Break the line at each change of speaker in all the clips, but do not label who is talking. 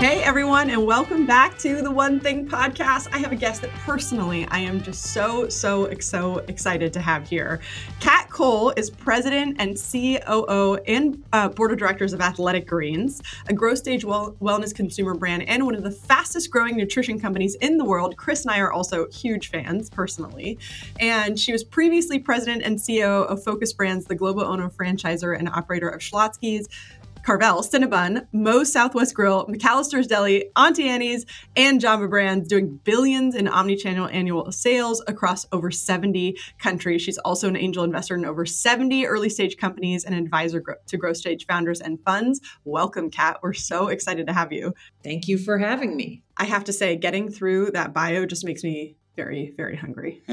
Hey everyone, and welcome back to the One Thing podcast. I have a guest that personally I am just so excited to have here. Kat Cole is president and COO and board of directors of Athletic Greens, a growth stage wellness consumer brand and one of the fastest growing nutrition companies in the world. Chris and I are also huge fans personally. And she was previously president and CEO of Focus Brands, the global owner, franchisor, and operator of Schlotzsky's, Carvel, Cinnabon, Moe's Southwest Grill, McAllister's Deli, Auntie Annie's, and Jamba Brands, doing billions in omnichannel annual sales across over 70 countries. She's also an angel investor in over 70 early stage companies and advisor to growth stage founders and funds. Welcome, Kat. We're so excited to have you.
Thank you for having me.
I have to say, getting through that bio just makes me very, very hungry.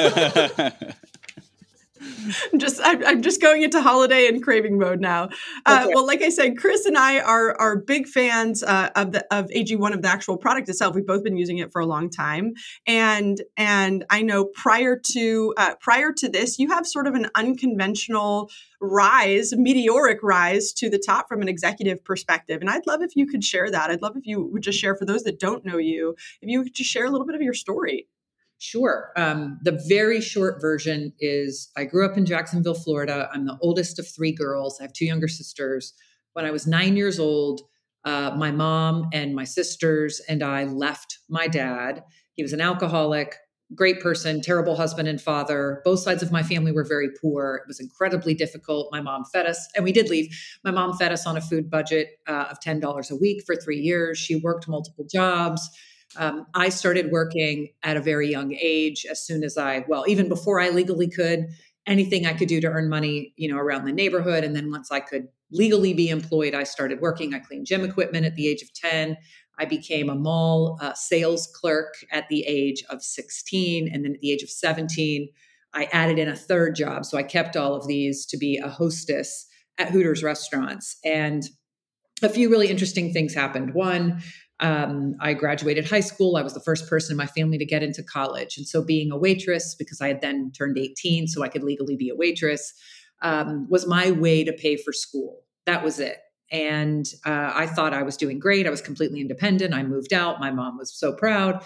I'm just going into holiday and craving mode now. Okay. Well, like I said, Chris and I are big fans of AG1, of the actual product itself. We've both been using it for a long time, and I know prior to this, you have sort of an unconventional meteoric rise to the top from an executive perspective. And I'd love if you could share that. I'd love if you would just share, for those that don't know you, if you could just share a little bit of your story.
Sure. The very short version is I grew up in Jacksonville, Florida. I'm the oldest of three girls. I have two younger sisters. When I was 9 years old, my mom and my sisters and I left my dad. He was an alcoholic, great person, terrible husband and father. Both sides of my family were very poor. It was incredibly difficult. My mom fed us, and we did leave. My mom fed us on a food budget of $10 a week for 3 years. She worked multiple jobs. I started working at a very young age, as soon as even before I legally could, anything I could do to earn money, around the neighborhood. And then once I could legally be employed, I started working. I cleaned gym equipment at the age of 10. I became a mall sales clerk at the age of 16. And then at the age of 17, I added in a third job. So I kept all of these to be a hostess at Hooters restaurants. And a few really interesting things happened. One, I graduated high school. I was the first person in my family to get into college. And so being a waitress, because I had then turned 18, so I could legally be a waitress, was my way to pay for school. That was it. And I thought I was doing great. I was completely independent. I moved out. My mom was so proud.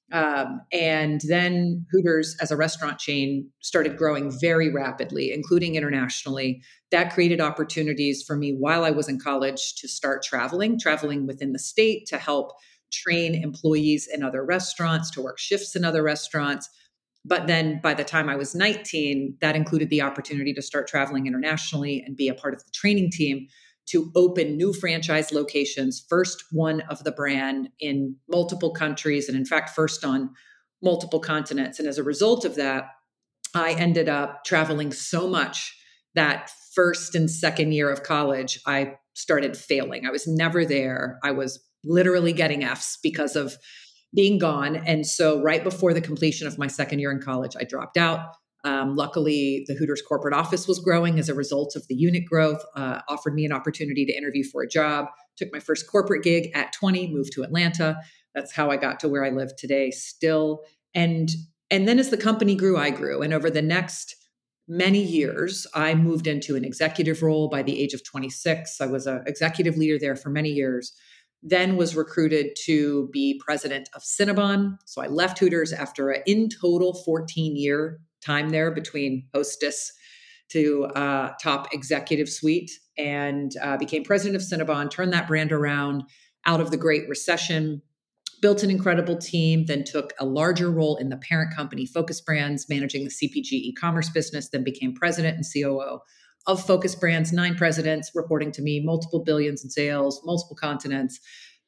And then Hooters as a restaurant chain started growing very rapidly, including internationally. That created opportunities for me while I was in college to start traveling within the state to help train employees in other restaurants, to work shifts in other restaurants. But then by the time I was 19, that included the opportunity to start traveling internationally and be a part of the training team to open new franchise locations, first one of the brand in multiple countries, and in fact, first on multiple continents. And as a result of that, I ended up traveling so much that first and second year of college, I started failing. I was never there. I was literally getting Fs because of being gone. And so right before the completion of my second year in college, I dropped out. Luckily, the Hooters corporate office was growing as a result of the unit growth, offered me an opportunity to interview for a job, took my first corporate gig at 20, moved to Atlanta. That's how I got to where I live today still. And then as the company grew, I grew. And over the next many years, I moved into an executive role by the age of 26. I was an executive leader there for many years, then was recruited to be president of Cinnabon. So I left Hooters after an in total 14-year time there between hostess to top executive suite, and became president of Cinnabon, turned that brand around out of the Great Recession, built an incredible team, then took a larger role in the parent company, Focus Brands, managing the CPG e-commerce business, then became president and COO of Focus Brands, 9 presidents reporting to me, multiple billions in sales, multiple continents,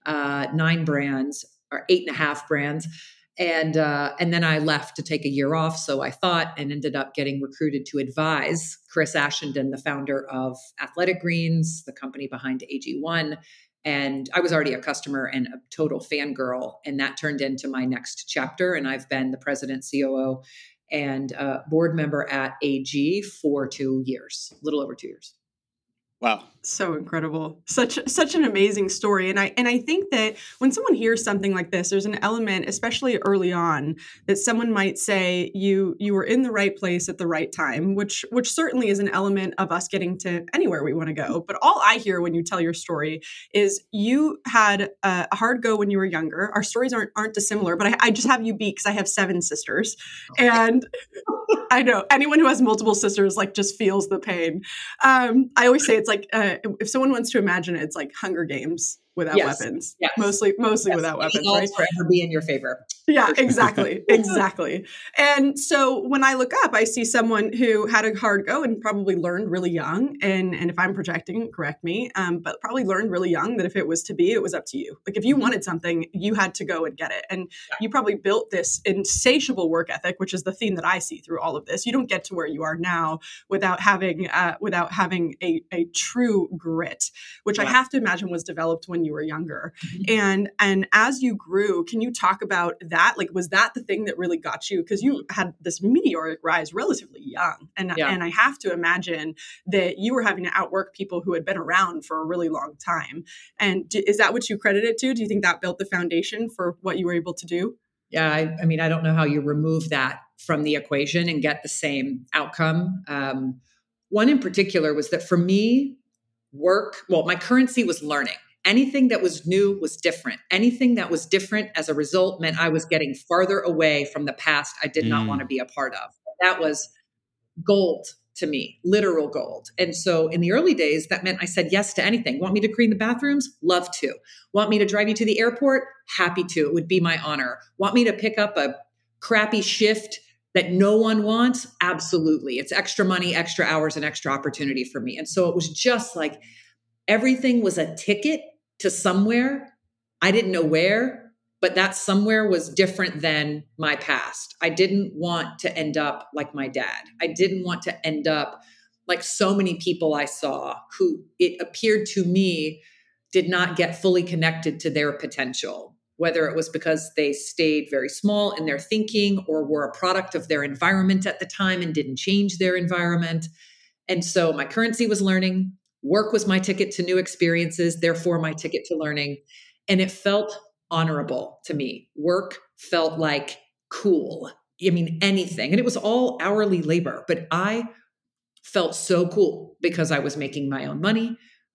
9 brands, or 8.5 brands. And then I left to take a year off, so I thought, and ended up getting recruited to advise Chris Ashenden, the founder of Athletic Greens, the company behind AG1. And I was already a customer and a total fangirl, and that turned into my next chapter. And I've been the president, COO, and board member at AG for 2 years, a little over 2 years.
Wow.
So incredible. Such an amazing story. And I think that when someone hears something like this, there's an element, especially early on, that someone might say you were in the right place at the right time, which certainly is an element of us getting to anywhere we want to go. But all I hear when you tell your story is you had a hard go when you were younger. Our stories aren't dissimilar, but I just have you beat because I have 7 sisters. And I know anyone who has multiple sisters like just feels the pain. I always say it's like if someone wants to imagine it, it's like Hunger Games without weapons.
Yes.
Mostly
Yes.
without weapons, right?
Forever be in your favor.
Yeah,
For sure.
exactly. And so when I look up, I see someone who had a hard go and probably learned really young. And if I'm projecting, correct me, but probably learned really young that if it was to be, it was up to you. Like if you wanted something, you had to go and get it. And you probably built this insatiable work ethic, which is the theme that I see through all of this. You don't get to where you are now without having a true grit, which I have to imagine was developed when you were younger. And as you grew, can you talk about that? Like, was that the thing that really got you? Because you had this meteoric rise relatively young. And I have to imagine that you were having to outwork people who had been around for a really long time. And is that what you credit it to? Do you think that built the foundation for what you were able to do?
Yeah, I mean, I don't know how you remove that from the equation and get the same outcome. One in particular was that for me, my currency was learning. Anything that was new was different. Anything that was different as a result meant I was getting farther away from the past I did not want to be a part of. That was gold to me, literal gold. And so in the early days, that meant I said yes to anything. Want me to clean the bathrooms? Love to. Want me to drive you to the airport? Happy to. It would be my honor. Want me to pick up a crappy shift that no one wants? Absolutely. It's extra money, extra hours, and extra opportunity for me. And so it was just like everything was a ticket to somewhere. I didn't know where, but that somewhere was different than my past. I didn't want to end up like my dad. I didn't want to end up like so many people I saw who it appeared to me did not get fully connected to their potential, whether it was because they stayed very small in their thinking or were a product of their environment at the time and didn't change their environment. And so my currency was learning. Work was my ticket to new experiences, therefore my ticket to learning. And it felt honorable to me. Work felt like cool. I mean, anything. And it was all hourly labor, but I felt so cool because I was making my own money.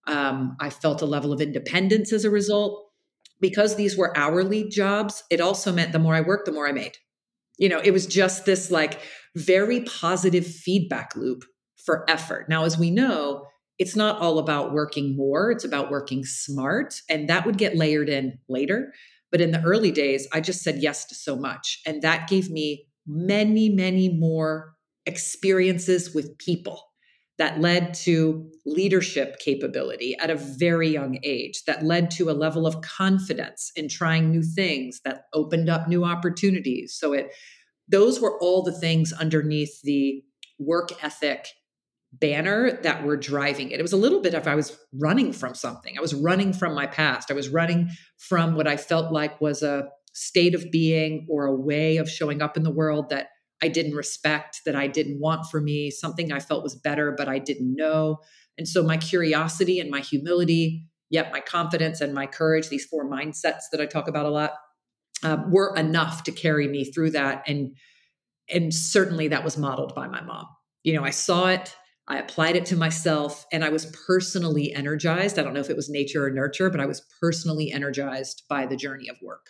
I felt a level of independence as a result. Because these were hourly jobs, it also meant the more I worked, the more I made. It was just this like very positive feedback loop for effort. Now, as we know, it's not all about working more, it's about working smart. And that would get layered in later. But in the early days, I just said yes to so much. And that gave me many, many more experiences with people that led to leadership capability at a very young age, that led to a level of confidence in trying new things, that opened up new opportunities. So those were all the things underneath the work ethic banner that were driving it. It was a little bit of I was running from something. I was running from my past. I was running from what I felt like was a state of being or a way of showing up in the world that I didn't respect, that I didn't want for me, something I felt was better, but I didn't know. And so my curiosity and my humility, yet my confidence and my courage, these 4 mindsets that I talk about a lot, were enough to carry me through that. And certainly that was modeled by my mom. I saw it, I applied it to myself, and I was personally energized. I don't know if it was nature or nurture, but I was personally energized by the journey of work.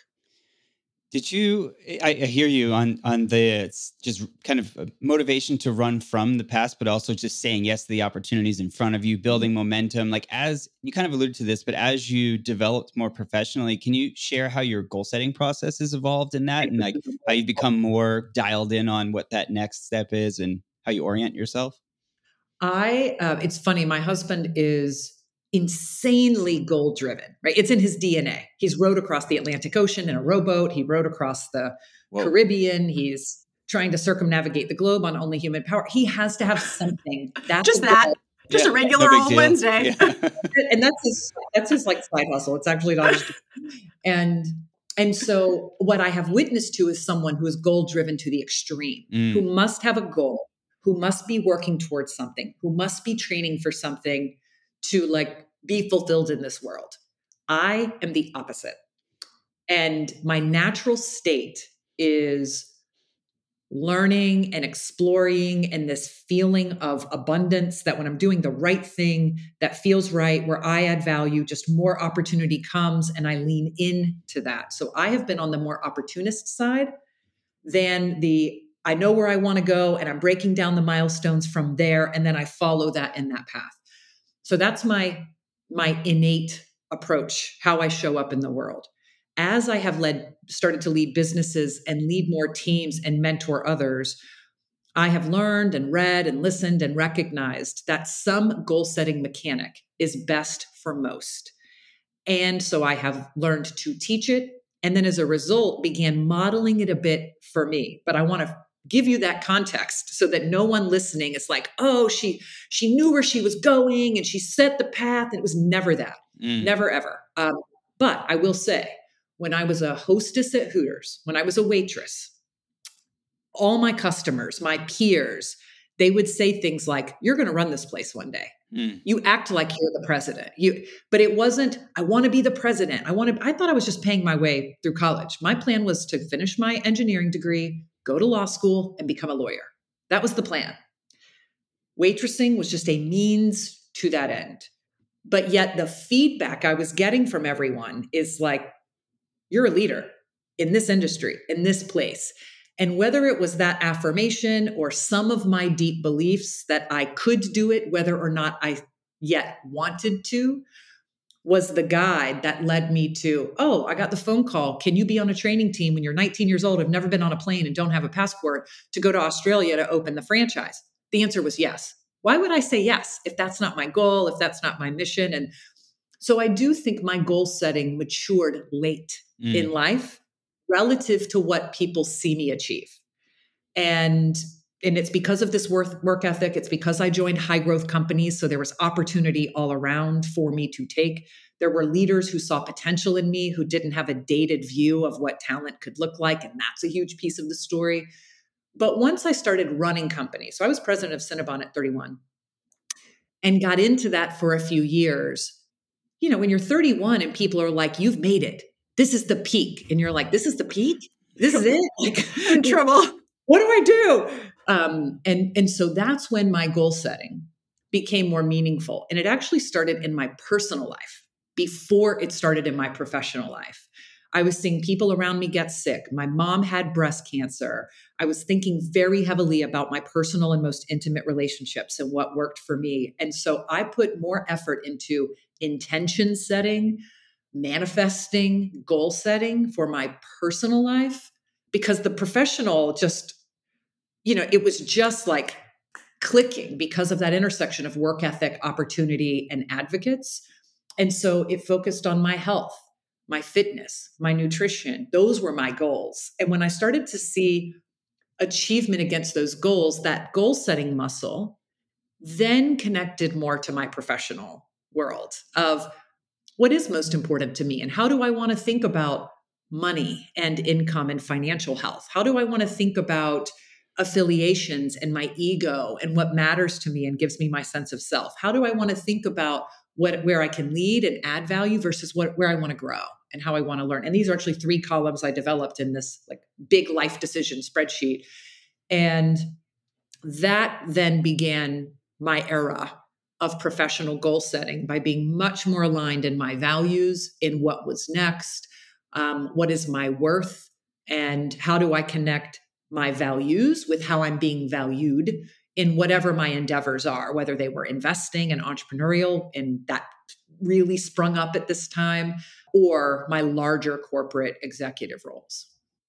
Did you, I hear you on the just kind of motivation to run from the past, but also just saying yes to the opportunities in front of you, building momentum. Like as you kind of alluded to this, but as you developed more professionally, can you share how your goal setting process has evolved in that and like how you've become more dialed in on what that next step is and how you orient yourself?
It's funny. My husband is insanely goal driven, right? It's in his DNA. He's rowed across the Atlantic Ocean in a rowboat. He rowed across the Caribbean. He's trying to circumnavigate the globe on only human power. He has to have something. That's
just a regular old deal. Wednesday.
Yeah. And that's his like side hustle. It's actually not. And so what I have witnessed to is someone who is goal driven to the extreme, who must have a goal, who must be working towards something, who must be training for something to like be fulfilled in this world. I am the opposite. And my natural state is learning and exploring and this feeling of abundance, that when I'm doing the right thing that feels right, where I add value, just more opportunity comes and I lean into that. So I have been on the more opportunist side than I know where I want to go and I'm breaking down the milestones from there. And then I follow that in that path. So that's my innate approach, how I show up in the world. As I have started to lead businesses and lead more teams and mentor others, I have learned and read and listened and recognized that some goal setting mechanic is best for most. And so I have learned to teach it. And then as a result, began modeling it a bit for me. But I want to give you that context so that no one listening is like, oh, she knew where she was going and she set the path. And it was never that. Never, ever. But I will say, when I was a hostess at Hooters, when I was a waitress, all my customers, my peers, they would say things like, you're going to run this place one day. You act like you're the president. But it wasn't, I want to be the president. I thought I was just paying my way through college. My plan was to finish my engineering degree, go to law school, and become a lawyer. That was the plan. Waitressing was just a means to that end. But yet the feedback I was getting from everyone is like, you're a leader in this industry, in this place. And whether it was that affirmation or some of my deep beliefs that I could do it, whether or not I yet wanted to, was the guide that led me to, oh, I got the phone call. Can you be on a training team when you're 19 years old, have never been on a plane and don't have a passport to go to Australia to open the franchise? The answer was yes. Why would I say yes if that's not my goal, if that's not my mission? And so I do think my goal setting matured late in life relative to what people see me achieve. And it's because of this work ethic. It's because I joined high growth companies. So there was opportunity all around for me to take. There were leaders who saw potential in me, who didn't have a dated view of what talent could look like. And that's a huge piece of the story. But once I started running companies, so I was president of Cinnabon at 31 and got into that for a few years. You know, when you're 31 and people are like, you've made it. This is the peak. And you're like, this is the peak? This is it? Like,
in trouble.
What do I do? And so that's when my goal setting became more meaningful. And it actually started in my personal life before it started in my professional life. I was seeing people around me get sick. My mom had breast cancer. I was thinking very heavily about my personal and most intimate relationships and what worked for me. And so I put more effort into intention setting, manifesting, goal setting for my personal life, because the professional just, it was just like clicking because of that intersection of work ethic, opportunity, and advocates. And so it focused on my health, my fitness, my nutrition. Those were my goals. And when I started to see achievement against those goals, that goal setting muscle then connected more to my professional world of what is most important to me and how do I want to think about money and income and financial health? How do I want to think about affiliations and my ego and what matters to me and gives me my sense of self? How do I want to think about where I can lead and add value versus where I want to grow and how I want to learn? And these are actually 3 columns I developed in this like big life decision spreadsheet. And that then began my era of professional goal setting by being much more aligned in my values, in what was next, what is my worth, and how do I connect my values with how I'm being valued in whatever my endeavors are, whether they were investing and entrepreneurial, and that really sprung up at this time, or my larger corporate executive roles.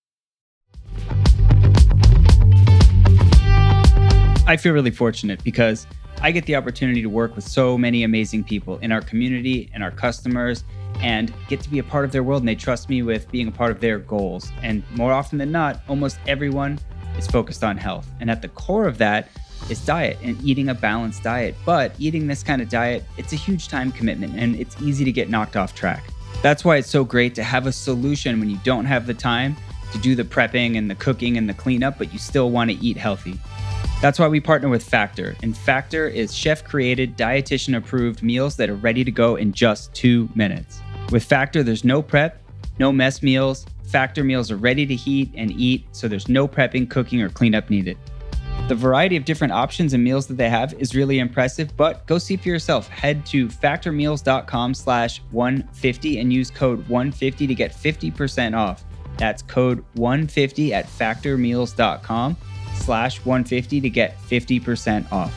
I feel really fortunate because I get the opportunity to work with so many amazing people in our community and our customers and get to be a part of their world. And they trust me with being a part of their goals. And more often than not, almost everyone is focused on health. And at the core of that is diet and eating a balanced diet. But eating this kind of diet, it's a huge time commitment and it's easy to get knocked off track. That's why it's so great to have a solution when you don't have the time to do the prepping and the cooking and the cleanup, but you still want to eat healthy. That's why we partner with Factor. And Factor is chef-created, dietitian-approved meals that are ready to go in just 2 minutes. With Factor, there's no prep, no mess meals. Factor meals are ready to heat and eat, so there's no prepping, cooking, or cleanup needed. The variety of different options and meals that they have is really impressive, but go see for yourself. Head to factormeals.com/150 and use code 150 to get 50% off. That's code 150 at factormeals.com/150 to get 50% off.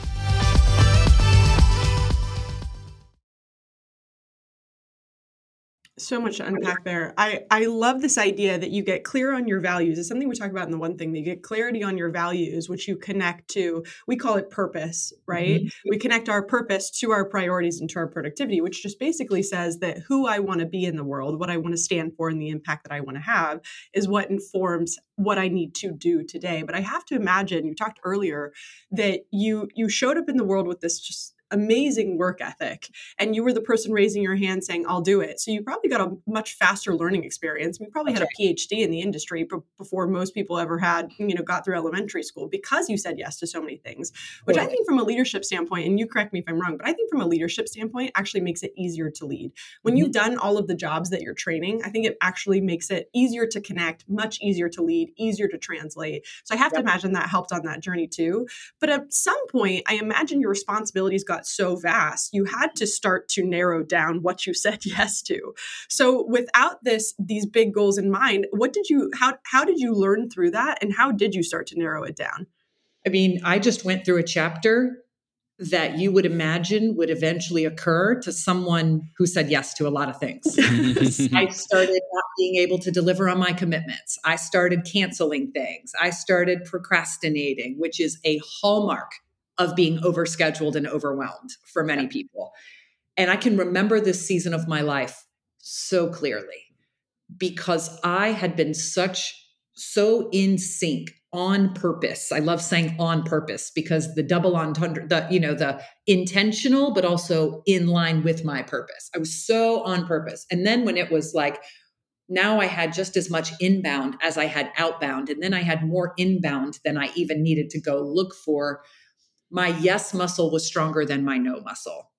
So much to unpack there. I love this idea that you get clear on your values. It's something we talk about in the one thing, that you get clarity on your values, which you connect to, we call it purpose, right? We connect our purpose to our priorities and to our productivity, which just basically says that who I want to be in the world, what I want to stand for, and the impact that I want to have is what informs what I need to do today. But I have to imagine, you talked earlier that you showed up in the world with this just amazing work ethic, and you were the person raising your hand saying, I'll do it. So you probably got a much faster learning experience. You probably had a PhD in the industry before most people ever had, got through elementary school, because you said yes to so many things, which I think from a leadership standpoint, and you correct me if I'm wrong, but I think from a leadership standpoint actually makes it easier to lead. When you've done all of the jobs that you're training, I think it actually makes it easier to connect, much easier to lead, easier to translate. So I have to imagine that helped on that journey too. But at some point, I imagine your responsibilities got so vast, you had to start to narrow down what you said yes to. So without these big goals in mind, how did you learn through that, and how did you start to narrow it down?
I mean, I just went through a chapter that you would imagine would eventually occur to someone who said yes to a lot of things. I started not being able to deliver on my commitments. I started canceling things. I started procrastinating, which is a hallmark of being overscheduled and overwhelmed for many people. And I can remember this season of my life so clearly because I had been so in sync, on purpose. I love saying on purpose because the double entendre, the intentional, but also in line with my purpose. I was so on purpose. And then when it was like, now I had just as much inbound as I had outbound. And then I had more inbound than I even needed to go look for. My yes muscle was stronger than my no muscle.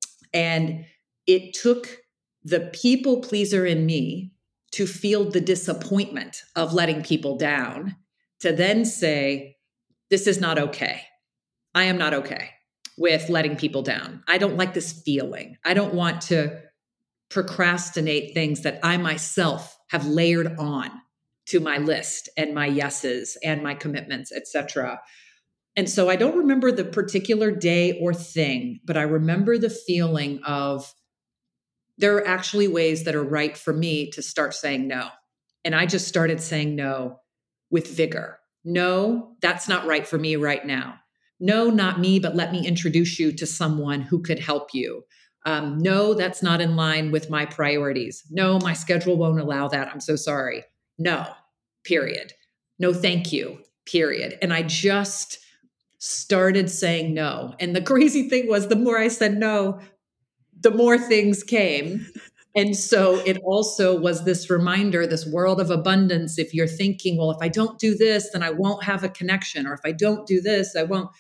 And it took the people pleaser in me to feel the disappointment of letting people down to then say, this is not okay. I am not okay with letting people down. I don't like this feeling. I don't want to procrastinate things that I myself have layered on to my list and my yeses and my commitments, etc. And so I don't remember the particular day or thing, but I remember the feeling of there are actually ways that are right for me to start saying no. And I just started saying no with vigor. No, that's not right for me right now. No, not me, but let me introduce you to someone who could help you. No, that's not in line with my priorities. No, my schedule won't allow that. I'm so sorry. No, period. No, thank you, period. And I just started saying no. And the crazy thing was, the more I said no, the more things came. And so it also was this reminder, this world of abundance. If you're thinking, well, if I don't do this, then I won't have a connection. Or if I don't do this, I won't.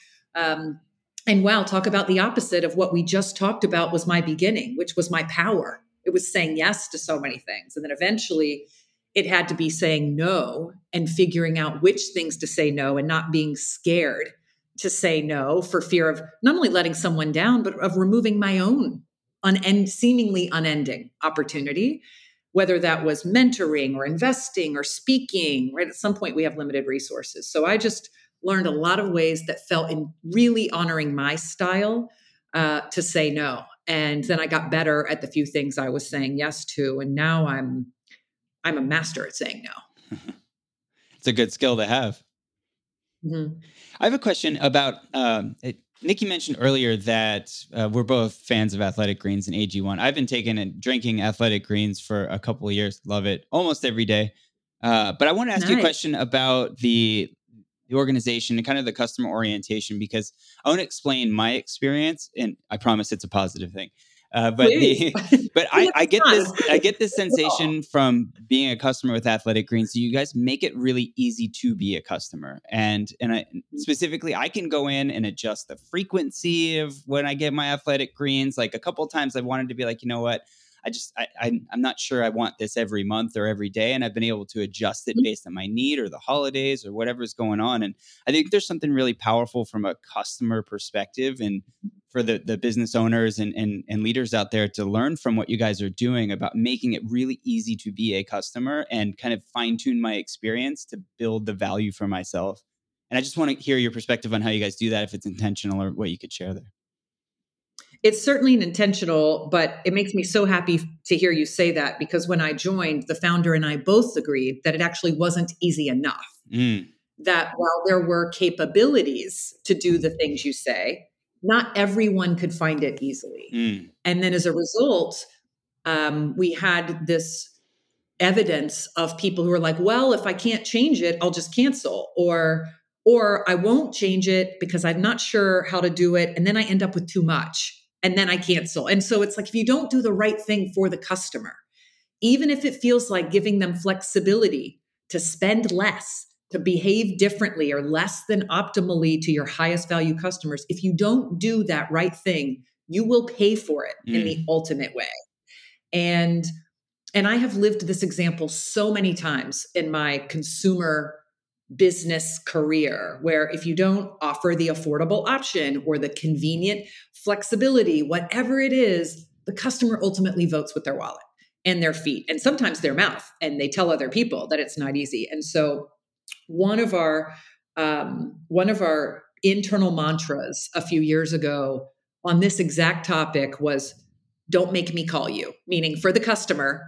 And wow, talk about the opposite of what we just talked about was my beginning, which was my power. It was saying yes to so many things. And then eventually it had to be saying no and figuring out which things to say no and not being scared to say no for fear of not only letting someone down, but of removing my own seemingly unending opportunity, whether that was mentoring or investing or speaking, right? At some point we have limited resources. So I just learned a lot of ways that felt in really honoring my style to say no. And then I got better at the few things I was saying yes to. And now I'm a master at saying no.
It's a good skill to have. Mm-hmm. I have a question about, Nikki mentioned earlier that we're both fans of Athletic Greens and AG1. I've been taking and drinking Athletic Greens for a couple of years. Love it almost every day. But I want to ask you a question about the organization and kind of the customer orientation, because I want to explain my experience, and I promise it's a positive thing.
Please.
But I get this sensation from being a customer with Athletic Greens. So you guys make it really easy to be a customer, and specifically, I can go in and adjust the frequency of when I get my Athletic Greens. Like a couple of times, I wanted to be like, you know what, I'm not sure I want this every month or every day, and I've been able to adjust it based on my need or the holidays or whatever's going on. And I think there's something really powerful from a customer perspective, and for the business owners and leaders out there to learn from what you guys are doing about making it really easy to be a customer and kind of fine tune my experience to build the value for myself. And I just want to hear your perspective on how you guys do that, if it's intentional or what you could share there.
It's certainly intentional, but it makes me so happy to hear you say that, because when I joined, the founder and I both agreed that it actually wasn't easy enough. That while there were capabilities to do the things you say, not everyone could find it easily. And then as a result, we had this evidence of people who were like, well, if I can't change it, I'll just cancel, or I won't change it because I'm not sure how to do it. And then I end up with too much and then I cancel. And so it's like, if you don't do the right thing for the customer, even if it feels like giving them flexibility to spend less, to behave differently or less than optimally to your highest value customers, if you don't do that right thing, you will pay for it in the ultimate way. And I have lived this example so many times in my consumer business career, where if you don't offer the affordable option or the convenient flexibility, whatever it is, the customer ultimately votes with their wallet and their feet and sometimes their mouth, and they tell other people that it's not easy. And so one of our internal mantras a few years ago on this exact topic was, don't make me call you, meaning for the customer,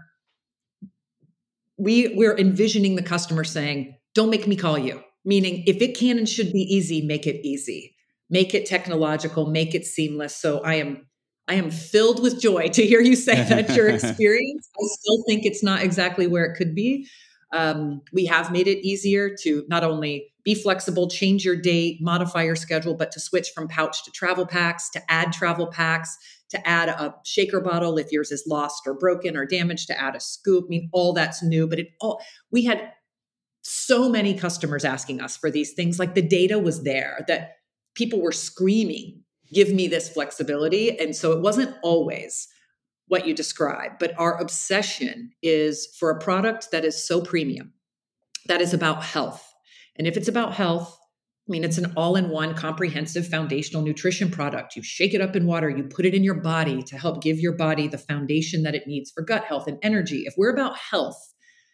we're envisioning the customer saying, don't make me call you, meaning if it can and should be easy, make it easy, make it technological, make it seamless. So I am filled with joy to hear you say that your experience. I still think it's not exactly where it could be. We have made it easier to not only be flexible, change your date, modify your schedule, but to switch from pouch to travel packs, to add travel packs, to add a shaker bottle if yours is lost or broken or damaged, to add a scoop. I mean, all that's new, but we had so many customers asking us for these things. Like the data was there that people were screaming, give me this flexibility. And so it wasn't always what you described, but our obsession is for a product that is so premium, that is about health. And if it's about health, I mean, it's an all-in-one comprehensive foundational nutrition product. You shake it up in water, you put it in your body to help give your body the foundation that it needs for gut health and energy. If we're about health,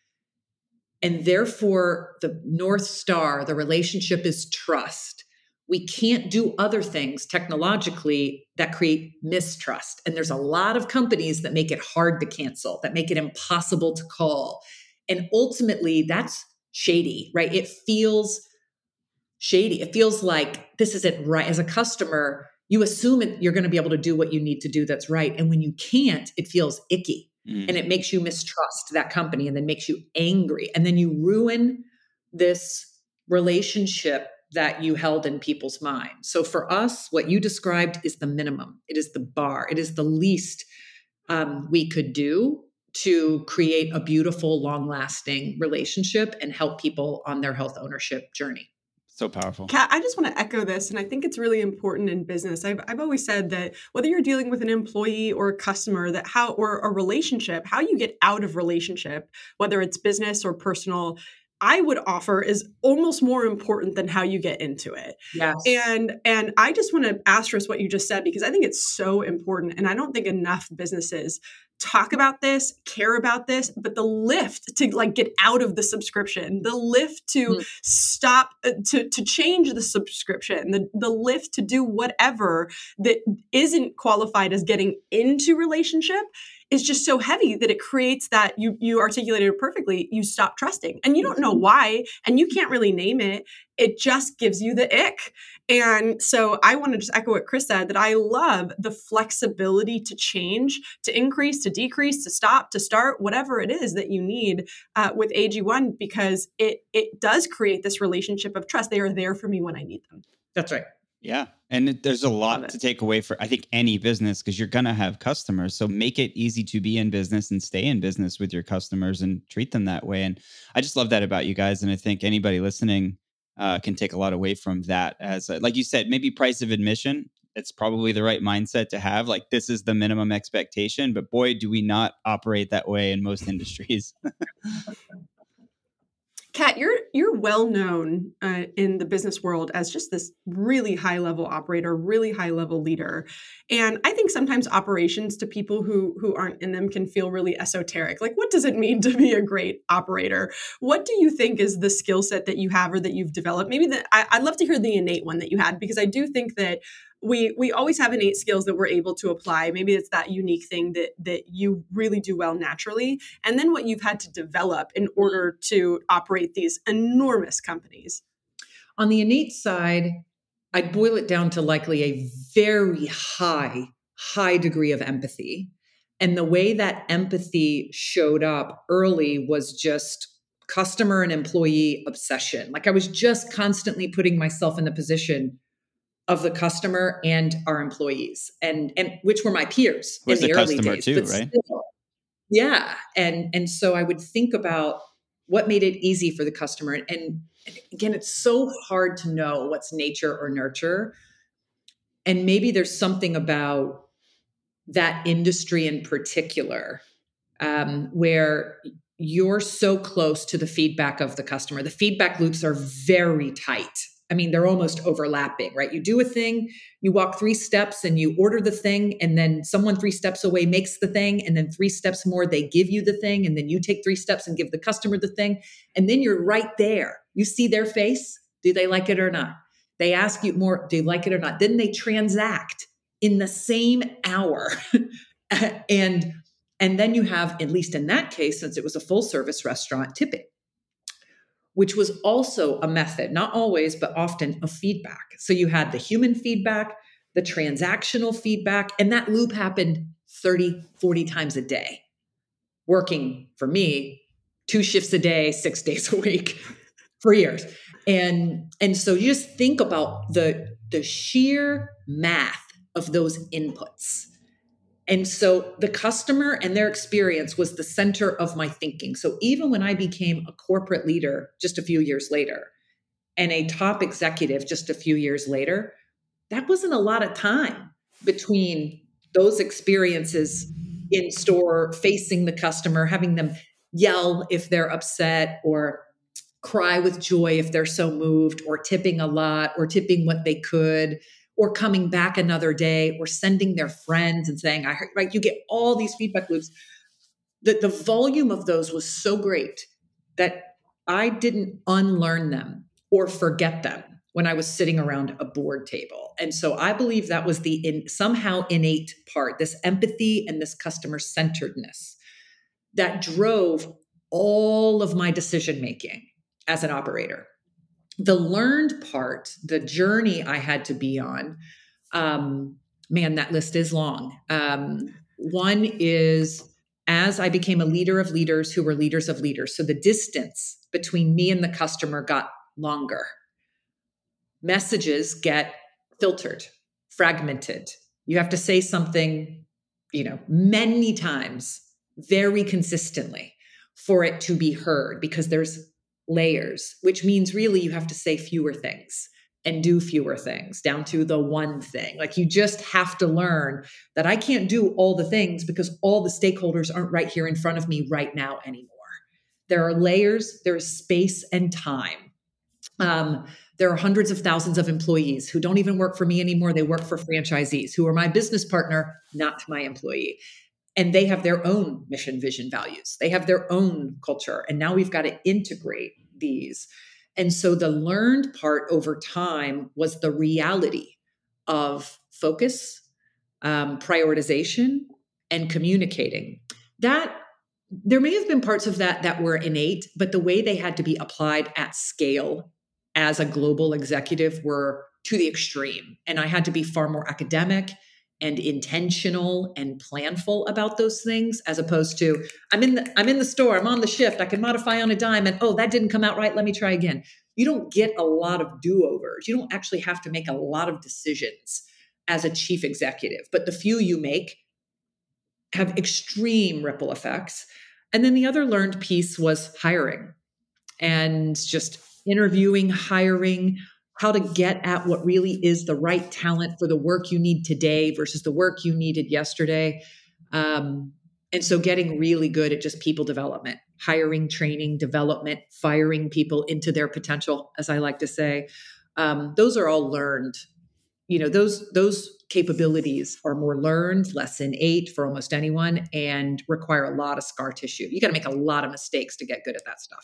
and therefore the North Star, the relationship is trust, we can't do other things technologically that create mistrust. And there's a lot of companies that make it hard to cancel, that make it impossible to call. And ultimately, that's shady, right? It feels shady. It feels like this isn't right. As a customer, you assume you're going to be able to do what you need to do that's right. And when you can't, it feels icky. And it makes you mistrust that company and then makes you angry. And then you ruin this relationship that you held in people's minds. So for us, what you described is the minimum. It is the bar. It is the least we could do to create a beautiful, long-lasting relationship and help people on their health ownership journey.
So powerful.
Kat, I just want to echo this, and I think it's really important in business. I've always said that whether you're dealing with an employee or a customer, or a relationship, how you get out of relationship, whether it's business or personal, I would offer is almost more important than how you get into it.
Yes.
And I just want to asterisk what you just said, because I think it's so important. And I don't think enough businesses talk about this, care about this, but the lift to like get out of the subscription, the lift to stop, to change the subscription, the lift to do whatever that isn't qualified as getting into relationship is just so heavy that it creates that you articulated it perfectly. You stop trusting and you don't know why, and you can't really name it. It just gives you the ick. And so I want to just echo what Chris said, that I love the flexibility to change, to increase, to decrease, to stop, to start, whatever it is that you need with AG1, because it does create this relationship of trust. They are there for me when I need them.
That's right.
Yeah. And there's a
Love
lot
it.
to take away for, I think, any business because you're going to have customers. So make it easy to be in business and stay in business with your customers and treat them that way. And I just love that about you guys. And I think anybody listening can take a lot away from that. As, like you said, maybe price of admission. It's probably the right mindset to have. Like, this is the minimum expectation. But boy, do we not operate that way in most industries.
Kat, you're well known in the business world as just this really high level operator, really high level leader, and I think sometimes operations to people who aren't in them can feel really esoteric. Like, what does it mean to be a great operator? What do you think is the skill set that you have or that you've developed? Maybe I'd love to hear the innate one that you had because I do think that we always have innate skills that we're able to apply. Maybe it's that unique thing that you really do well naturally, and then what you've had to develop in order to operate these enormous companies.
On the innate side, I'd boil it down to likely a very high degree of empathy. And the way that empathy showed up early was just customer and employee obsession. Like I was just constantly putting myself in the position of the customer and our employees, and which were my peers
Was
in
the
the early
customer
days.
too,
But
right?
still, yeah. And so I would think about what made it easy for the customer. And again, it's so hard to know what's nature or nurture. And maybe there's something about that industry in particular where you're so close to the feedback of the customer. The feedback loops are very tight. I mean, they're almost overlapping, right? You do a thing, you walk 3 steps and you order the thing, and then someone 3 steps away makes the thing, and then 3 steps more, they give you the thing, and then you take 3 steps and give the customer the thing. And then you're right there. You see their face. Do they like it or not? They ask you more, do you like it or not? Then they transact in the same hour. and and then you have, at least in that case, since it was a full service restaurant, tipping, which was also a method, not always, but often of feedback. So you had the human feedback, the transactional feedback, and that loop happened 30, 40 times a day, working for me 2 shifts a day, 6 days a week for years. And so you just think about the sheer math of those inputs. And so the customer and their experience was the center of my thinking. So even when I became a corporate leader just a few years later and a top executive just a few years later, that wasn't a lot of time between those experiences in store, facing the customer, having them yell if they're upset or cry with joy if they're so moved, or tipping a lot or tipping what they could, or coming back another day, or sending their friends and saying, I heard, right? You get all these feedback loops. The volume of those was so great that I didn't unlearn them or forget them when I was sitting around a board table. And so I believe that was the somehow innate part, this empathy and this customer centeredness that drove all of my decision making as an operator. The learned part, the journey I had to be on, man, that list is long. One is as I became a leader of leaders who were leaders of leaders. So the distance between me and the customer got longer. Messages get filtered, fragmented. You have to say something, many times, very consistently for it to be heard, because there's layers, which means really you have to say fewer things and do fewer things down to the one thing. Like you just have to learn that I can't do all the things because all the stakeholders aren't right here in front of me right now anymore. There are layers, there's space and time. There are hundreds of thousands of employees who don't even work for me anymore. They work for franchisees who are my business partner, not my employee. And they have their own mission, vision, values. They have their own culture. And now we've got to integrate these. And so the learned part over time was the reality of focus, prioritization, and communicating. That there may have been parts of that were innate, but the way they had to be applied at scale as a global executive were to the extreme. And I had to be far more academic and intentional and planful about those things, as opposed to I'm in the store, I'm on the shift, I can modify on a dime, and oh, that didn't come out right, let me try again. You don't get a lot of do-overs. You don't actually have to make a lot of decisions as a chief executive, but the few you make have extreme ripple effects. And then the other learned piece was hiring and just interviewing, hiring, how to get at what really is the right talent for the work you need today versus the work you needed yesterday. And so getting really good at just people development, hiring, training, development, firing people into their potential, as I like to say. Those are all learned. Those capabilities are more learned, less innate for almost anyone, and require a lot of scar tissue. You got to make a lot of mistakes to get good at that stuff.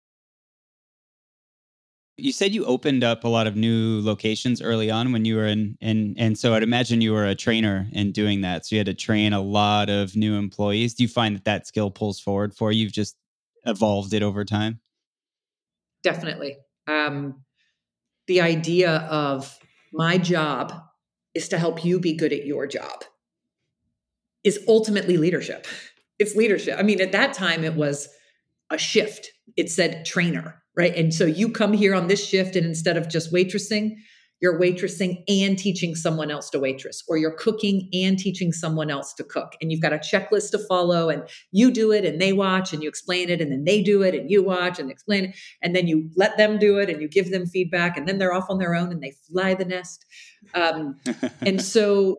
You said you opened up a lot of new locations early on when you were and so I'd imagine you were a trainer in doing that. So you had to train a lot of new employees. Do you find that skill pulls forward for you? You've just evolved it over time?
Definitely. The idea of my job is to help you be good at your job is ultimately leadership. It's leadership. I mean, at that time it was a shift. It said trainer, right? And so you come here on this shift, and instead of just waitressing, you're waitressing and teaching someone else to waitress, or you're cooking and teaching someone else to cook. And you've got a checklist to follow, and you do it and they watch and you explain it, and then they do it and you watch and explain it. And then you let them do it and you give them feedback, and then they're off on their own and they fly the nest. And so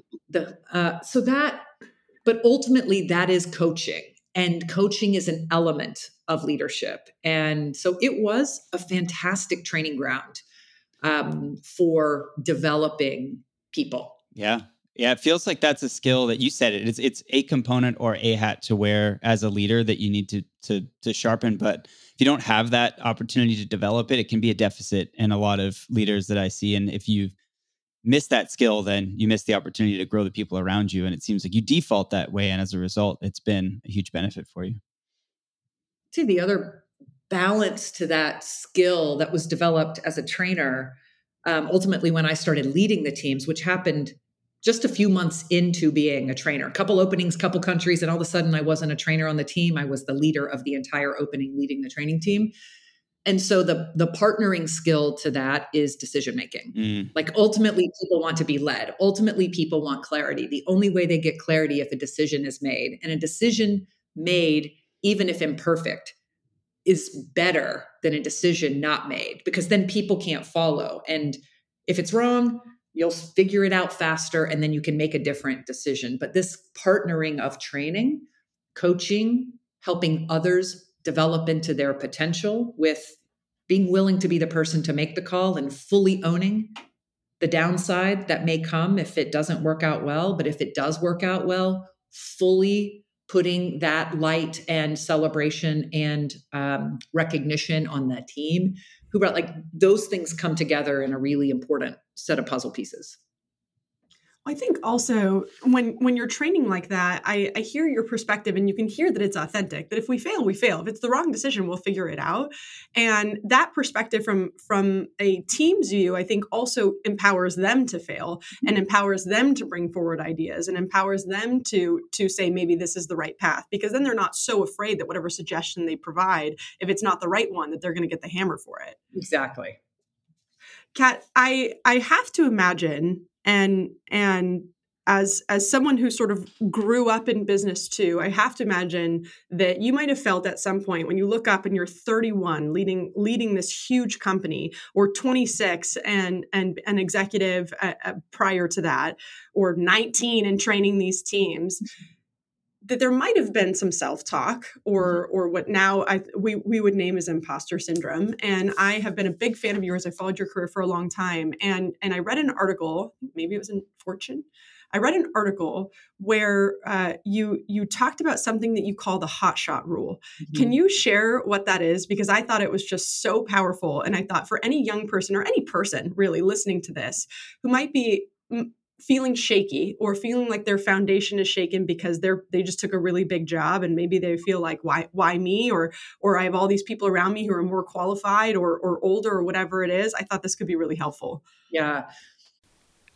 but ultimately that is coaching. And coaching is an element of leadership. And so it was a fantastic training ground for developing people.
Yeah. Yeah. It feels like that's a skill that you said it. It's a component or a hat to wear as a leader that you need to sharpen. But if you don't have that opportunity to develop it, it can be a deficit in a lot of leaders that I see. And if you miss that skill, then you miss the opportunity to grow the people around you. And it seems like you default that way. And as a result, it's been a huge benefit for you.
See, the other balance to that skill that was developed as a trainer, ultimately when I started leading the teams, which happened just a few months into being a trainer, a couple openings, couple countries, and all of a sudden I wasn't a trainer on the team. I was the leader of the entire opening, leading the training team. And so the partnering skill to that is decision making. Like ultimately people want to be led. Ultimately people want clarity. The only way they get clarity if a decision is made, and a decision made, even if imperfect, is better than a decision not made, because then people can't follow. And if it's wrong, you'll figure it out faster and then you can make a different decision. But this partnering of training, coaching, helping others develop into their potential with being willing to be the person to make the call and fully owning the downside that may come if it doesn't work out well. But if it does work out well, fully putting that light and celebration and recognition on the team who brought, like, those things come together in a really important set of puzzle pieces.
I think also when you're training like that, I hear your perspective, and you can hear that it's authentic, that if we fail, we fail. If it's the wrong decision, we'll figure it out. And that perspective from a team's view, I think also empowers them to fail and empowers them to bring forward ideas and empowers them to say, maybe this is the right path, because then they're not so afraid that whatever suggestion they provide, if it's not the right one, that they're going to get the hammer for it.
Exactly.
Kat, I have to imagine, and as someone who sort of grew up in business too, I have to imagine that you might have felt at some point when you look up and you're 31 leading this huge company, or 26 and an executive prior to that, or 19 and training these teams, that there might have been some self-talk or what now we would name as imposter syndrome. And I have been a big fan of yours. I followed your career for a long time. And I read an article, maybe it was in Fortune. I read an article where you talked about something that you call the hotshot rule. Mm-hmm. Can you share what that is? Because I thought it was just so powerful. And I thought for any young person or any person really listening to this who might be feeling shaky or feeling like their foundation is shaken because they just took a really big job, and maybe they feel like, why me, or I have all these people around me who are more qualified or older or whatever it is. I thought this could be really helpful.
Yeah.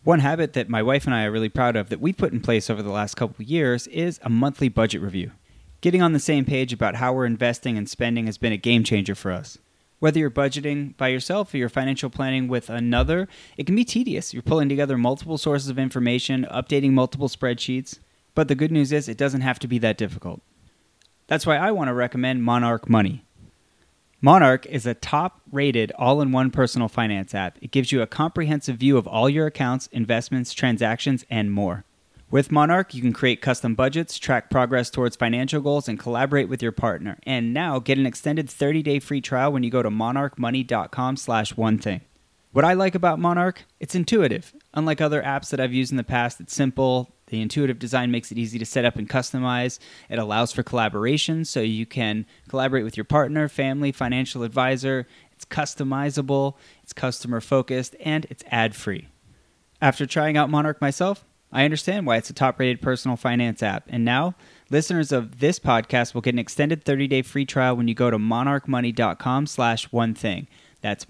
One habit that my wife and I are really proud of that we put in place over the last couple of years is a monthly budget review. Getting on the same page about how we're investing and spending has been a game changer for us. Whether you're budgeting by yourself or you're financial planning with another, it can be tedious. You're pulling together multiple sources of information, updating multiple spreadsheets. But the good news is it doesn't have to be that difficult. That's why I want to recommend Monarch Money. Monarch is a top-rated all-in-one personal finance app. It gives you a comprehensive view of all your accounts, investments, transactions, and more. With Monarch, you can create custom budgets, track progress towards financial goals, and collaborate with your partner. And now, get an extended 30-day free trial when you go to monarchmoney.com/onething. What I like about Monarch, it's intuitive. Unlike other apps that I've used in the past, it's simple. The intuitive design makes it easy to set up and customize. It allows for collaboration, so you can collaborate with your partner, family, financial advisor. It's customizable, it's customer-focused, and it's ad-free. After trying out Monarch myself, I understand why it's a top-rated personal finance app. And now, listeners of this podcast will get an extended 30-day free trial when you go to monarchmoney.com/onething. That's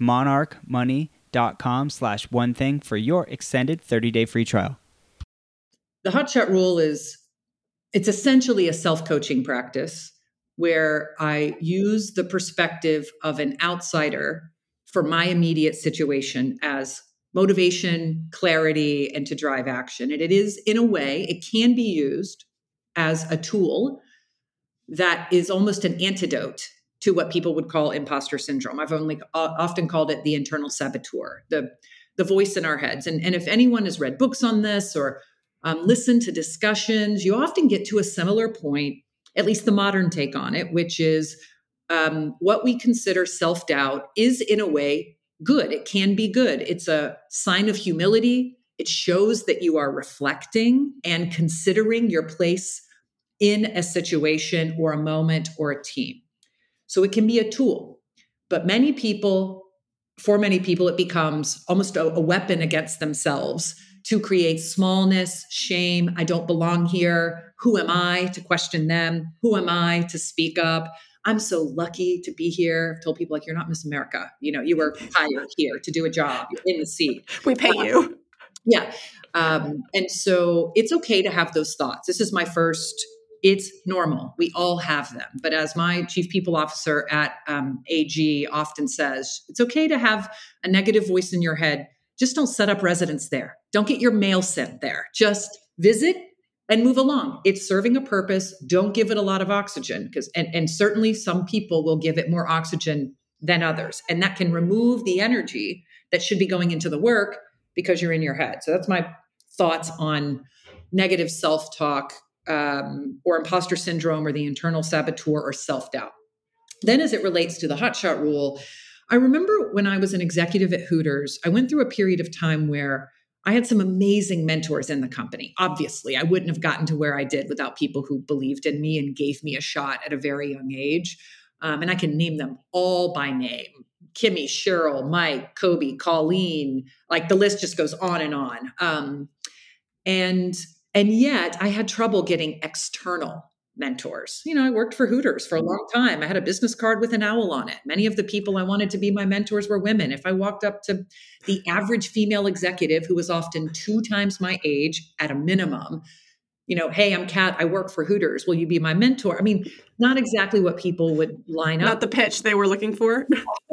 monarchmoney.com/onething for your extended 30-day free trial.
The Hotshot Rule it's essentially a self-coaching practice where I use the perspective of an outsider for my immediate situation as motivation, clarity, and to drive action. And it is, in a way, it can be used as a tool that is almost an antidote to what people would call imposter syndrome. I've often called it the internal saboteur, the voice in our heads. And if anyone has read books on this or listen to discussions, you often get to a similar point, at least the modern take on it, which is what we consider self-doubt is in a way good. It can be good. It's a sign of humility. It shows that you are reflecting and considering your place in a situation or a moment or a team. So it can be a tool, but for many people, it becomes almost a weapon against themselves to create smallness, shame. I don't belong here. Who am I to question them? Who am I to speak up? I'm so lucky to be here. I've told people, you're not Miss America. You were hired here to do a job. You're in the seat.
We pay you.
Yeah. And so it's okay to have those thoughts. This is my first. It's normal. We all have them. But as my chief people officer at AG often says, it's okay to have a negative voice in your head. Just don't set up residence there. Don't get your mail sent there. Just visit and move along. It's serving a purpose. Don't give it a lot of oxygen and certainly some people will give it more oxygen than others. And that can remove the energy that should be going into the work because you're in your head. So that's my thoughts on negative self-talk or imposter syndrome or the internal saboteur or self-doubt. Then as it relates to the Hotshot Rule, I remember when I was an executive at Hooters, I went through a period of time where I had some amazing mentors in the company. Obviously, I wouldn't have gotten to where I did without people who believed in me and gave me a shot at a very young age. And I can name them all by name. Kimmy, Cheryl, Mike, Kobe, Colleen, the list just goes on and on. And yet I had trouble getting external mentors. I worked for Hooters for a long time. I had a business card with an owl on it. Many of the people I wanted to be my mentors were women. If I walked up to the average female executive who was often 2 times my age at a minimum, hey, I'm Kat, I work for Hooters. Will you be my mentor? I mean, not exactly what people would line up.
Not the pitch they were looking for.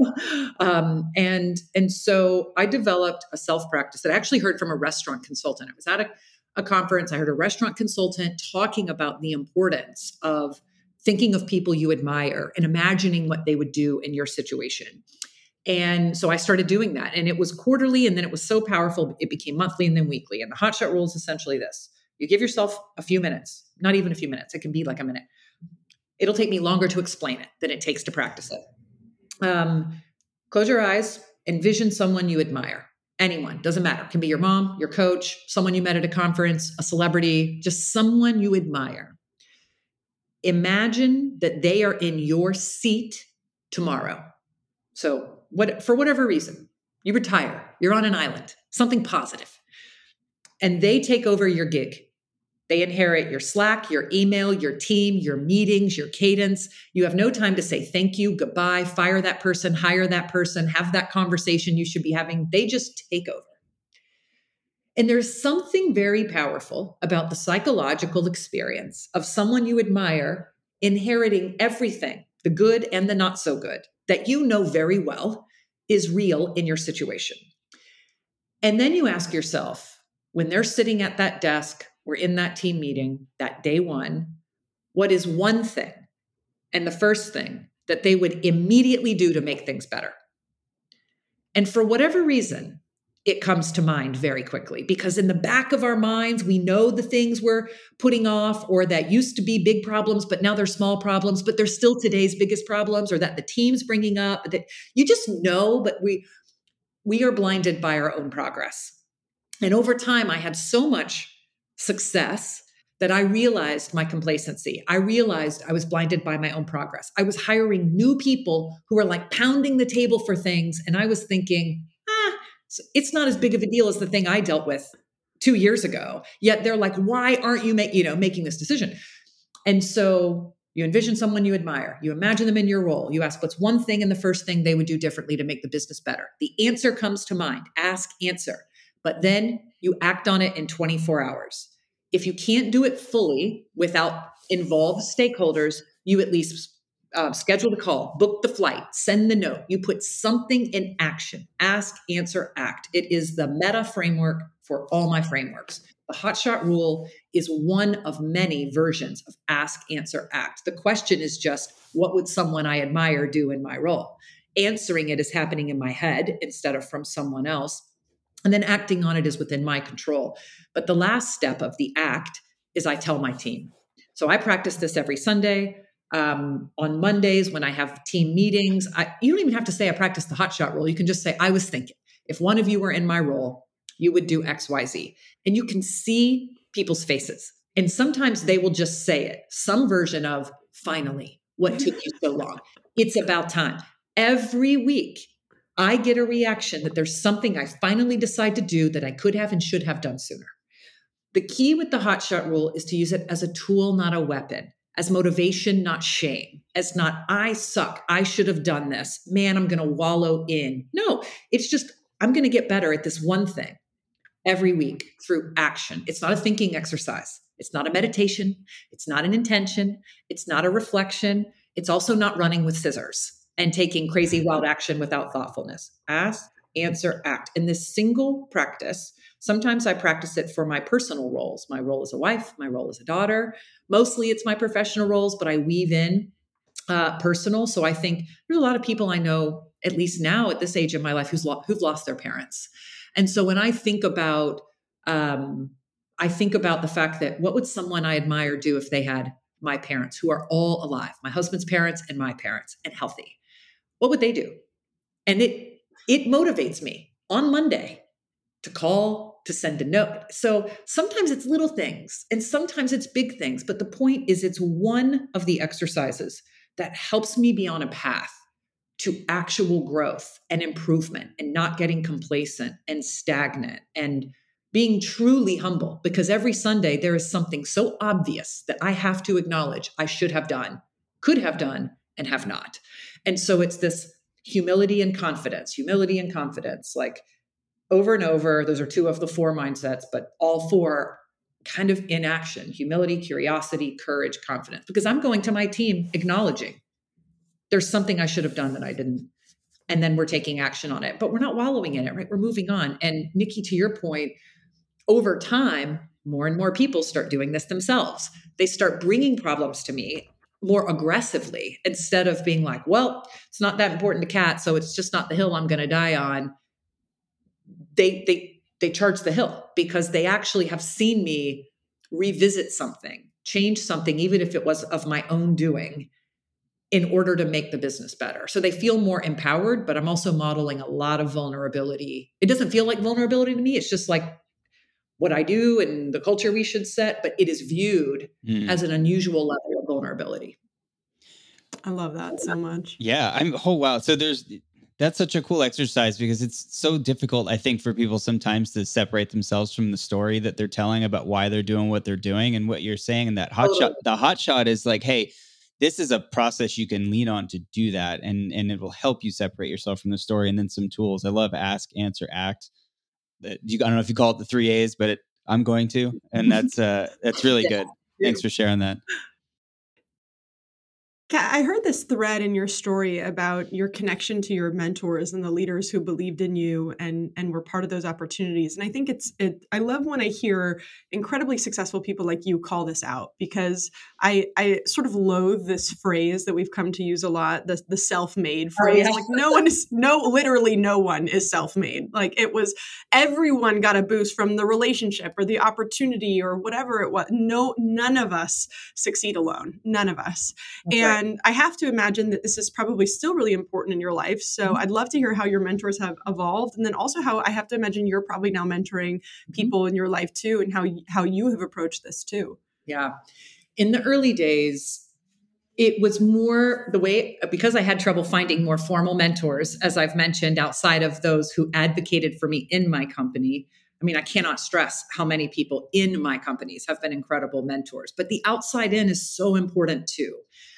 And so I developed a self-practice that I actually heard from a restaurant consultant. I was at a conference. I heard a restaurant consultant talking about the importance of thinking of people you admire and imagining what they would do in your situation. And so I started doing that. And it was quarterly, and then it was so powerful, it became monthly and then weekly. And the Hotshot Rule is essentially this. You give yourself a few minutes, not even a few minutes. It can be like a minute. It'll take me longer to explain it than it takes to practice it. Close your eyes, envision someone you admire. Anyone, doesn't matter. It can be your mom, your coach, someone you met at a conference, a celebrity, just someone you admire. Imagine that they are in your seat tomorrow. So for whatever reason, you retire, you're on an island, something positive, and they take over your gig. They inherit your Slack, your email, your team, your meetings, your cadence. You have no time to say thank you, goodbye, fire that person, hire that person, have that conversation you should be having. They just take over. And there's something very powerful about the psychological experience of someone you admire inheriting everything, the good and the not so good, that you know very well is real in your situation. And then you ask yourself, when they're sitting at that desk or in that team meeting, that day one, what is one thing and the first thing that they would immediately do to make things better? And for whatever reason, it comes to mind very quickly, because in the back of our minds, we know the things we're putting off or that used to be big problems, but now they're small problems, but they're still today's biggest problems, or that the team's bringing up that you just know, but we are blinded by our own progress. And over time, I had so much success that I realized my complacency. I realized I was blinded by my own progress. I was hiring new people who were like pounding the table for things. And I was thinking, it's not as big of a deal as the thing I dealt with 2 years ago. Yet they're like, why aren't you making this decision? And so you envision someone you admire. You imagine them in your role. You ask, what's one thing and the first thing they would do differently to make the business better? The answer comes to mind. Ask, answer. But then you act on it in 24 hours. If you can't do it fully without involved stakeholders, you at least schedule the call, book the flight, send the note. You put something in action. Ask, answer, act. It is the meta framework for all my frameworks. The hotshot rule is one of many versions of ask, answer, act. The question is just, what would someone I admire do in my role? Answering it is happening in my head instead of from someone else. And then acting on it is within my control. But the last step of the act is I tell my team. So I practice this every Sunday. On Mondays, when I have team meetings, you don't even have to say I practice the hotshot rule. You can just say, I was thinking, if one of you were in my role, you would do X, Y, Z. And you can see people's faces. And sometimes they will just say it, some version of, finally, what took you so long? It's about time. Every week, I get a reaction that there's something I finally decide to do that I could have and should have done sooner. The key with the hotshot rule is to use it as a tool, not a weapon, as motivation, not shame, as not, I suck, I should have done this. Man, I'm going to wallow in. No, it's just, I'm going to get better at this one thing every week through action. It's not a thinking exercise. It's not a meditation. It's not an intention. It's not a reflection. It's also not running with scissors and taking crazy wild action without thoughtfulness. Ask, answer, act. In this single practice, sometimes I practice it for my personal roles. My role as a wife, my role as a daughter. Mostly it's my professional roles, but I weave in personal. So I think there's a lot of people I know, at least now at this age of my life, who've lost their parents. And so when I think about the fact that what would someone I admire do if they had my parents, who are all alive, my husband's parents and my parents, and healthy? What would they do? And it motivates me on Monday to call, to send a note. So sometimes it's little things and sometimes it's big things. But the point is, it's one of the exercises that helps me be on a path to actual growth and improvement and not getting complacent and stagnant and being truly humble. Because every Sunday there is something so obvious that I have to acknowledge I should have done, could have done, and have not. And so it's this humility and confidence, like over and over. Those are two of the four mindsets, but all four kind of in action: humility, curiosity, courage, confidence. Because I'm going to my team acknowledging there's something I should have done that I didn't. And then we're taking action on it, but we're not wallowing in it, right? We're moving on. And Nikki, to your point, over time, more and more people start doing this themselves. They start bringing problems to me more aggressively instead of being like, well, it's not that important to Kat, so it's just not the hill I'm going to die on. They charge the hill because they actually have seen me revisit something, change something, even if it was of my own doing, in order to make the business better. So they feel more empowered, but I'm also modeling a lot of vulnerability. It doesn't feel like vulnerability to me. It's just like what I do and the culture we should set, but it is viewed as an unusual level of vulnerability.
I love that so much.
Yeah. Wow. So that's such a cool exercise because it's so difficult, I think, for people sometimes to separate themselves from the story that they're telling about why they're doing what they're doing. And what you're saying in that the hot shot is like, hey, this is a process you can lean on to do that. And it will help you separate yourself from the story. And then some tools. I love ask, answer, act. I don't know if you call it the 3 A's, but I'm going to, and that's really good. Thanks for sharing that.
Kat, I heard this thread in your story about your connection to your mentors and the leaders who believed in you and were part of those opportunities. And I think I love when I hear incredibly successful people like you call this out, because I sort of loathe this phrase that we've come to use a lot, the self-made phrase. Like literally no one is self-made. Like it was, everyone got a boost from the relationship or the opportunity or whatever it was. None of us succeed alone. None of us.
That's right.
And I have to imagine that this is probably still really important in your life. So I'd love to hear how your mentors have evolved. And then also how I have to imagine you're probably now mentoring people in your life too, and how you have approached this too.
Yeah. In the early days, it was more the way, because I had trouble finding more formal mentors, as I've mentioned, outside of those who advocated for me in my company. I mean, I cannot stress how many people in my companies have been incredible mentors, but the outside in is so important too.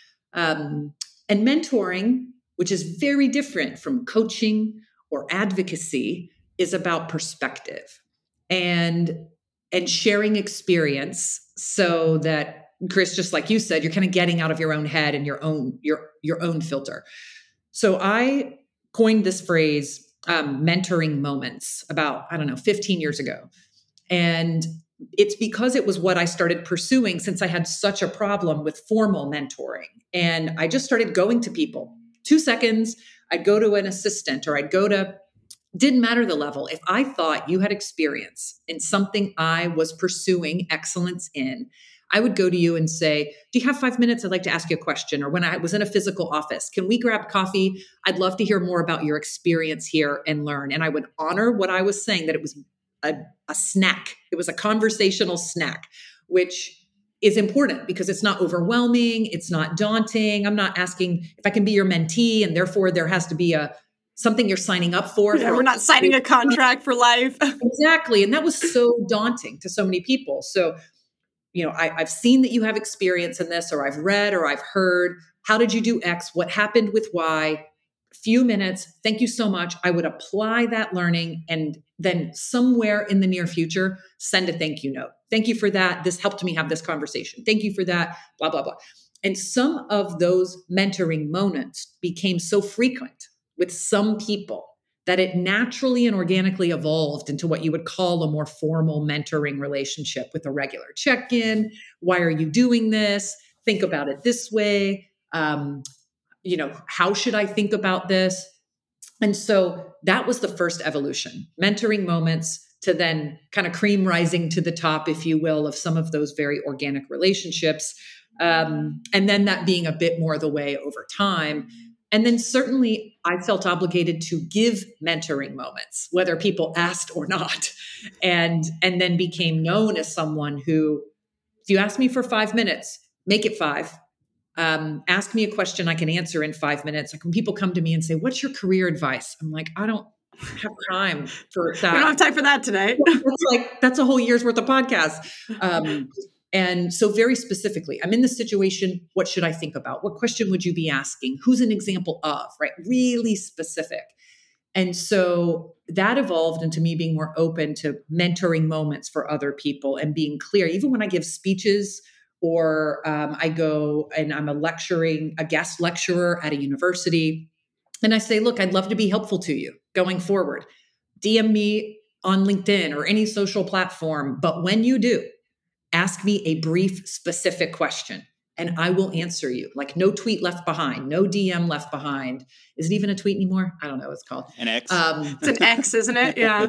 And mentoring, which is very different from coaching or advocacy, is about perspective and sharing experience, so that, Chris, just like you said, you're kind of getting out of your own head and your own filter. So I coined this phrase, mentoring moments, about, 15 years ago. And it's because it was what I started pursuing since I had such a problem with formal mentoring. And I just started going to people. 2 seconds, I'd go to an assistant, or didn't matter the level. If I thought you had experience in something I was pursuing excellence in, I would go to you and say, do you have 5 minutes? I'd like to ask you a question. Or when I was in a physical office, can we grab coffee? I'd love to hear more about your experience here and learn. And I would honor what I was saying, that it was a snack. It was a conversational snack, which is important because it's not overwhelming. It's not daunting. I'm not asking if I can be your mentee, and therefore there has to be something you're signing up for.
Yeah, we're not signing a contract for life.
Exactly. And that was so daunting to so many people. So, I've seen that you have experience in this, or I've read, or I've heard. How did you do X? What happened with Y? Few minutes. Thank you so much. I would apply that learning, and then somewhere in the near future, send a thank you note. Thank you for that. This helped me have this conversation. Thank you for that, blah, blah, blah. And some of those mentoring moments became so frequent with some people that it naturally and organically evolved into what you would call a more formal mentoring relationship, with a regular check-in. Why are you doing this? Think about it this way. How should I think about this? And so that was the first evolution, mentoring moments, to then kind of cream rising to the top, if you will, of some of those very organic relationships. And then that being a bit more the way over time. And then certainly I felt obligated to give mentoring moments, whether people asked or not, and then became known as someone who, if you ask me for 5 minutes, make it 5. Ask me a question I can answer in 5 minutes. Like when people come to me and say, what's your career advice? I'm like, I don't have time for that.
We don't have time for that today.
That's a whole year's worth of podcasts. And so very specifically, I'm in this situation. What should I think about? What question would you be asking? Who's an example of, right? Really specific. And so that evolved into me being more open to mentoring moments for other people and being clear. Even when I give speeches, or I go and I'm a guest lecturer at a university, and I say, look, I'd love to be helpful to you going forward. DM me on LinkedIn or any social platform. But when you do, ask me a brief, specific question, and I will answer you. Like no tweet left behind, no DM left behind. Is it even a tweet anymore? I don't know what it's called.
An X.
It's an X, isn't it? Yeah.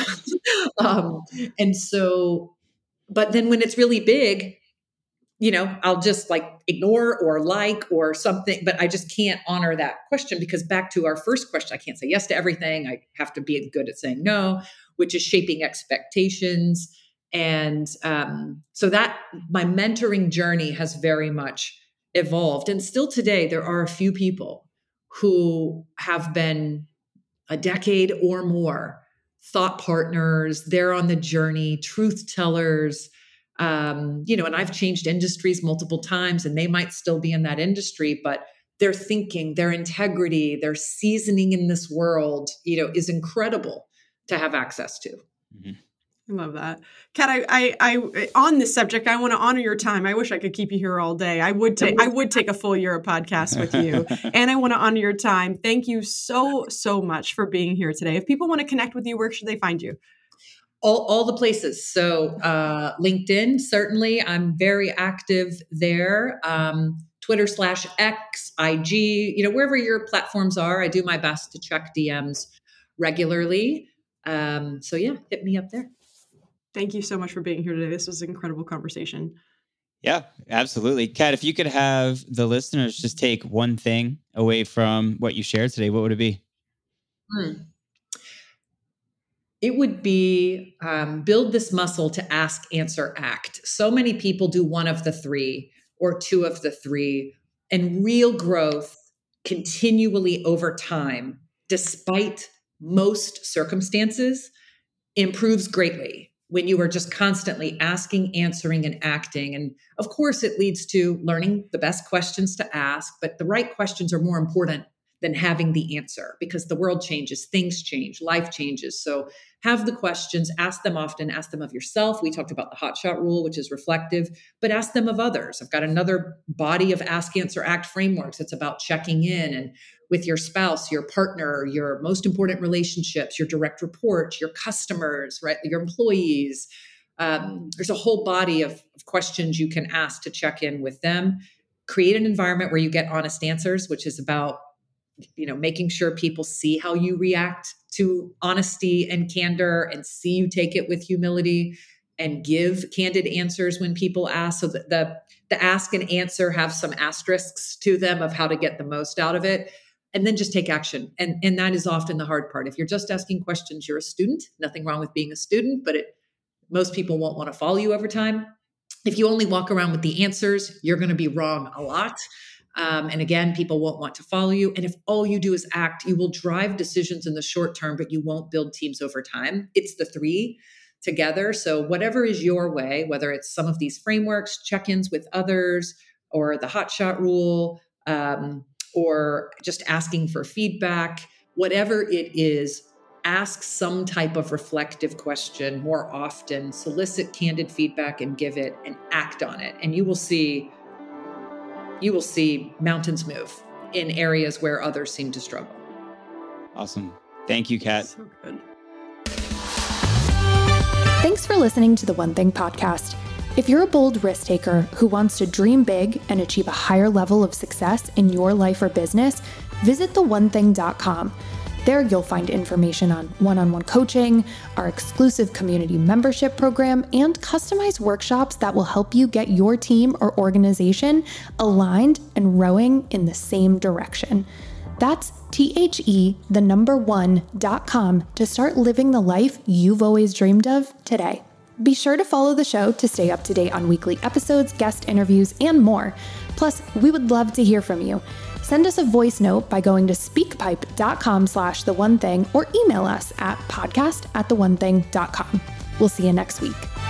And so, but then when it's really big, I'll just ignore or something, but I just can't honor that question, because back to our first question, I can't say yes to everything. I have to be good at saying no, which is shaping expectations. And so that my mentoring journey has very much evolved. And still today, there are a few people who have been a decade or more thought partners. They're on the journey, truth tellers. And I've changed industries multiple times, and they might still be in that industry, but their thinking, their integrity, their seasoning in this world, is incredible to have access to.
Mhm.
I love that. Kat, I on this subject, I want to honor your time. I wish I could keep you here all day. I would take a full year of podcasts with you. And I want to honor your time. Thank you so, so much for being here today. If people want to connect with you, where should they find you?
All the places. So LinkedIn, certainly. I'm very active there. Twitter/X, IG, wherever your platforms are, I do my best to check DMs regularly. So yeah, hit me up there.
Thank you so much for being here today. This was an incredible conversation.
Yeah, absolutely. Kat, if you could have the listeners just take one thing away from what you shared today, what would it be?
It would be build this muscle to ask, answer, act. So many people do one of the three or two of the three, and real growth continually over time, despite most circumstances, improves greatly when you are just constantly asking, answering, and acting. And of course, it leads to learning the best questions to ask, but the right questions are more important than having the answer, because the world changes, things change, life changes. So have the questions, ask them often, ask them of yourself. We talked about the hot shot rule, which is reflective, but ask them of others. I've got another body of ask, answer, act frameworks. It's about checking in and with your spouse, your partner, your most important relationships, your direct reports, your customers, right? Your employees. There's a whole body of questions you can ask to check in with them. Create an environment where you get honest answers, which is about making sure people see how you react to honesty and candor, and see you take it with humility and give candid answers when people ask. So that the ask and answer have some asterisks to them of how to get the most out of it. And then just take action. And that is often the hard part. If you're just asking questions, you're a student. Nothing wrong with being a student, but most people won't want to follow you over time. If you only walk around with the answers, you're going to be wrong a lot. And again, people won't want to follow you. And if all you do is act, you will drive decisions in the short term, but you won't build teams over time. It's the three together. So whatever is your way, whether it's some of these frameworks, check-ins with others, or the hot shot rule, or just asking for feedback, whatever it is, ask some type of reflective question more often, solicit candid feedback and give it, and act on it. And you will see mountains move in areas where others seem to struggle.
Awesome. Thank you, Kat.
So good.
Thanks for listening to the One Thing podcast. If you're a bold risk taker who wants to dream big and achieve a higher level of success in your life or business, visit theonething.com. There you'll find information on one-on-one coaching, our exclusive community membership program, and customized workshops that will help you get your team or organization aligned and rowing in the same direction. That's THE1.com to start living the life you've always dreamed of today. Be sure to follow the show to stay up to date on weekly episodes, guest interviews, and more. Plus, we would love to hear from you. Send us a voice note by going to speakpipe.com/theonething or email us at podcast@theonething.com. We'll see you next week.